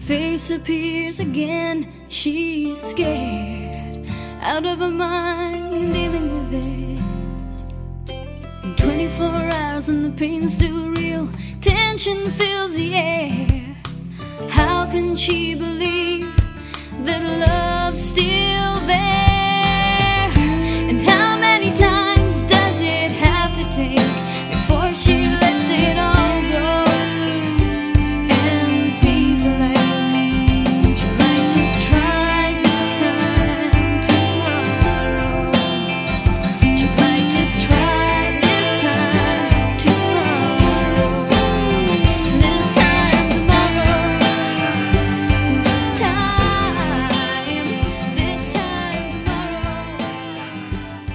face appears again. She's scared, out of her mind, dealing with this. 24 hours and the pain's still real. Tension fills the air. How can she